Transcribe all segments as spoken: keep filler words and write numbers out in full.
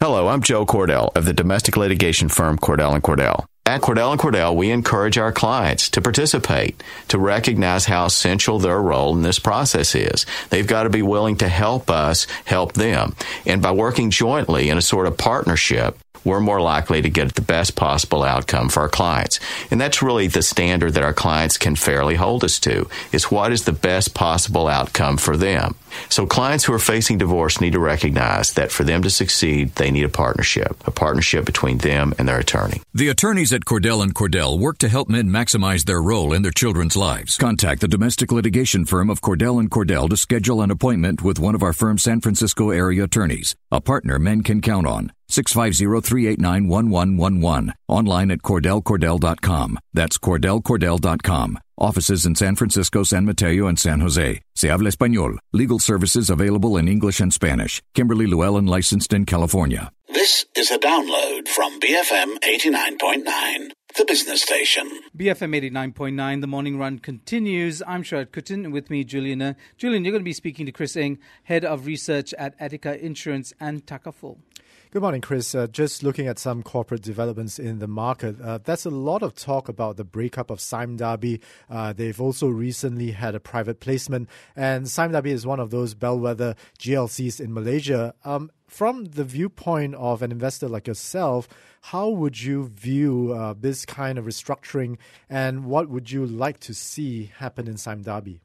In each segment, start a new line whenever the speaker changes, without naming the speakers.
Hello, I'm Joe Cordell of the domestic litigation firm Cordell and Cordell. At Cordell and Cordell, we encourage our clients to participate, to recognize how essential their role in this process is. They've got to be willing to help us help them. And by working jointly in a sort of partnership, we're more likely to get the best possible outcome for our clients. And that's really the standard that our clients can fairly hold us to, is what is the best possible outcome for them. So clients who are facing divorce need to recognize that for them to succeed, they need a partnership, a partnership between them and their attorney.
The attorneys at Cordell and Cordell work to help men maximize their role in their children's lives. Contact the domestic litigation firm of Cordell and Cordell to schedule an appointment with one of our firm's San Francisco area attorneys, a partner men can count on. six five zero, three eight nine, one one one one. Online at cordell cordell dot com. That's cordell cordell dot com. Offices in San Francisco, San Mateo, and San Jose. Se habla español. Legal services available in English and Spanish. Kimberly Llewellyn, licensed in California.
This is a download from B F M eighty-nine point nine, the business station.
B F M eighty-nine point nine, the morning run continues. I'm Sharad Kutin, and with me, Juliana. Julian, you're going to be speaking to Chris Ng, Head of Research at Attica Insurance and Takaful.
Good morning, Chris. Uh, just looking at some corporate developments in the market, uh, there's a lot of talk about the breakup of Sime Darby. Uh, they've also recently had a private placement, and Sime Darby is one of those bellwether G L Cs in Malaysia. Um, from the viewpoint of an investor like yourself, how would you view uh, this kind of restructuring, and what would you like to see happen in Sime Darby?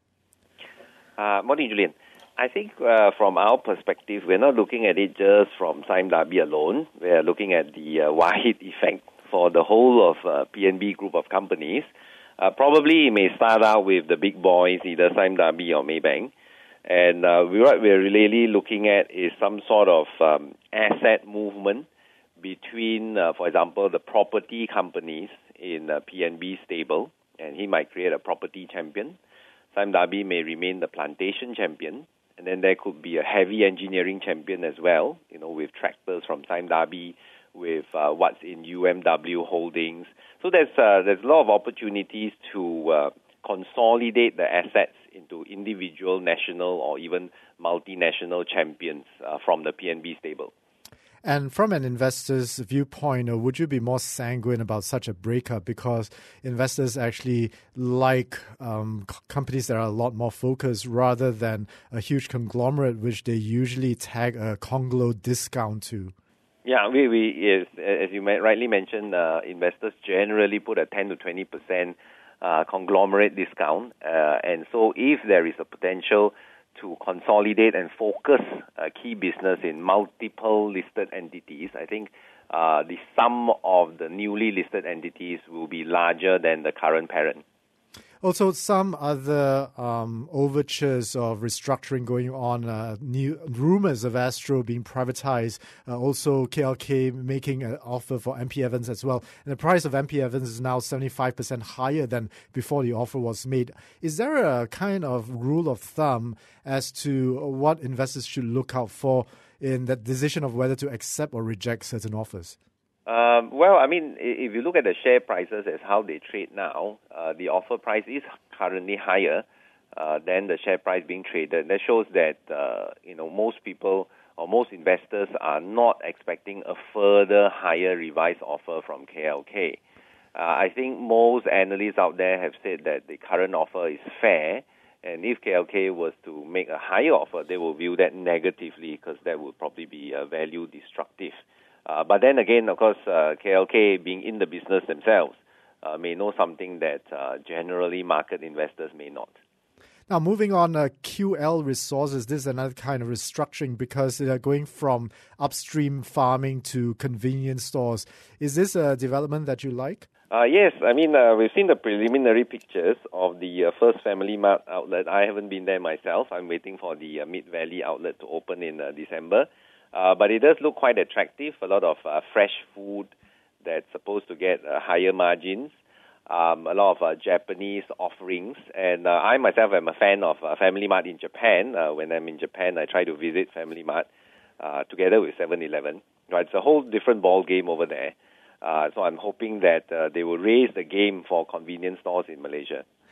Uh, morning, Julian. I think uh, from our perspective, we're not looking at it just from Sime Darby alone. We're looking at the uh, wide effect for the whole of uh, P N B group of companies. Uh, probably it may start out with the big boys, either Sime Darby or Maybank. And uh, we, what we're really looking at is some sort of um, asset movement between, uh, for example, the property companies in uh, P N B stable, and he might create a property champion. Sime Darby may remain the plantation champion. And then there could be a heavy engineering champion as well, you know, with tractors from Sime Darby, with uh, what's in U M W Holdings. So there's uh, there's a lot of opportunities to uh, consolidate the assets into individual, national, or even multinational champions uh, from the P N B stable.
And from an investor's viewpoint, uh, would you be more sanguine about such a breakup? Because investors actually like um, c- companies that are a lot more focused rather than a huge conglomerate, which they usually tag a conglo discount to.
Yeah, we, we yes, as you rightly mentioned, uh, investors generally put a ten to twenty percent uh, conglomerate discount. Uh, and so if there is a potential to consolidate and focus a key business in multiple listed entities, I think uh, the sum of the newly listed entities will be larger than the current parent.
Also, some other um, overtures of restructuring going on, uh, new rumors of Astro being privatized, uh, also K L K making an offer for M P Evans as well. And the price of M P Evans is now seventy-five percent higher than before the offer was made. Is there a kind of rule of thumb as to what investors should look out for in that decision of whether to accept or reject certain offers?
Um, well, I mean, if you look at the share prices as how they trade now, uh, the offer price is currently higher uh, than the share price being traded. That shows that uh, you know most people or most investors are not expecting a further higher revised offer from K L K. Uh, I think most analysts out there have said that the current offer is fair, and if K L K was to make a higher offer, they will view that negatively because that would probably be uh, value destructive. Uh, but then again, of course, uh, K L K being in the business themselves uh, may know something that uh, generally market investors may not.
Now, moving on, uh, Q L Resources, this is another kind of restructuring because they're going from upstream farming to convenience stores. Is this a development that you like?
Uh, yes, I mean, uh, we've seen the preliminary pictures of the uh, first Family Mart outlet. I haven't been there myself. I'm waiting for the uh, Mid-Valley outlet to open in uh, December. Uh, but it does look quite attractive, a lot of uh, fresh food that's supposed to get uh, higher margins, um, a lot of uh, Japanese offerings. And uh, I myself am a fan of uh, Family Mart in Japan. Uh, when I'm in Japan, I try to visit Family Mart uh, together with seven eleven. Right, it's a whole different ball game over there. Uh, so I'm hoping that uh, they will raise the game for convenience stores in Malaysia.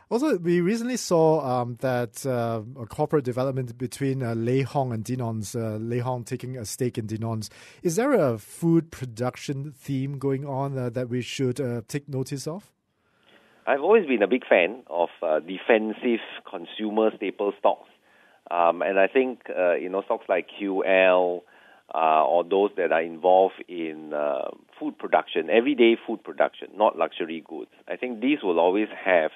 Also, we recently saw um, that uh, a corporate development between uh, Lei Hong and Danon's, uh, Lei Hong taking a stake in Danon's. Is there a food production theme going on uh, that we should uh, take notice of?
I've always been a big fan of uh, defensive consumer staple stocks. Um, and I think, uh, you know, stocks like Q L uh, or those that are involved in uh, food production, everyday food production, not luxury goods. I think these will always have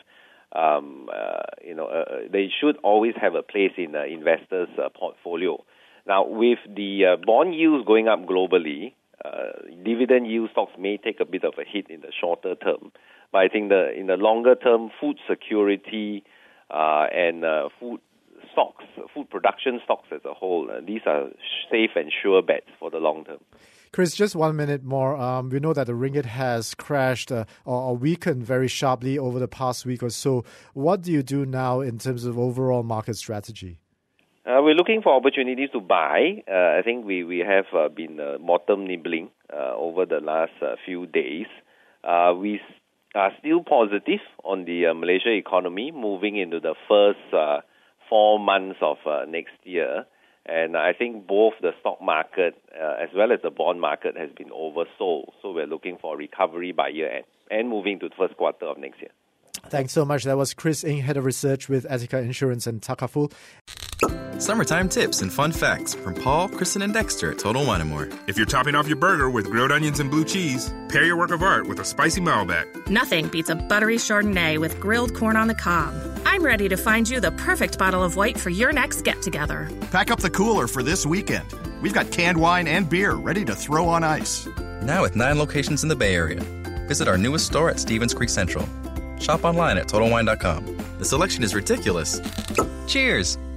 Um, uh, you know, uh, they should always have a place in an investor's uh, portfolio. Now, with the uh, bond yields going up globally, uh, dividend yield stocks may take a bit of a hit in the shorter term. But I think the in the longer term, food security uh, and uh, food stocks, food production stocks as a whole, uh, these are safe and sure bets for the long term.
Chris, just one minute more. Um, we know that the ringgit has crashed uh, or, or weakened very sharply over the past week or so. What do you do now in terms of overall market strategy?
Uh, we're looking for opportunities to buy. Uh, I think we, we have uh, been uh, bottom nibbling uh, over the last uh, few days. Uh, we are still positive on the uh, Malaysia economy moving into the first uh, four months of uh, next year. And I think both the stock market uh, as well as the bond market has been oversold. So we're looking for recovery by year end and moving to the first quarter of next year.
Thanks so much. That was Chris Ng, Head of Research with Etiqa Insurance and Takaful.
Summertime tips and fun facts from Paul, Kristen, and Dexter at Total Wine and More.
If you're topping off your burger with grilled onions and blue cheese, pair your work of art with a spicy Malbec.
Nothing beats a buttery Chardonnay with grilled corn on the cob. I'm ready to find you the perfect bottle of white for your next get-together.
Pack up the cooler for this weekend. We've got canned wine and beer ready to throw on ice.
Now with nine locations in the Bay Area. Visit our newest store at Stevens Creek Central. Shop online at Total Wine dot com. The selection is ridiculous. Cheers!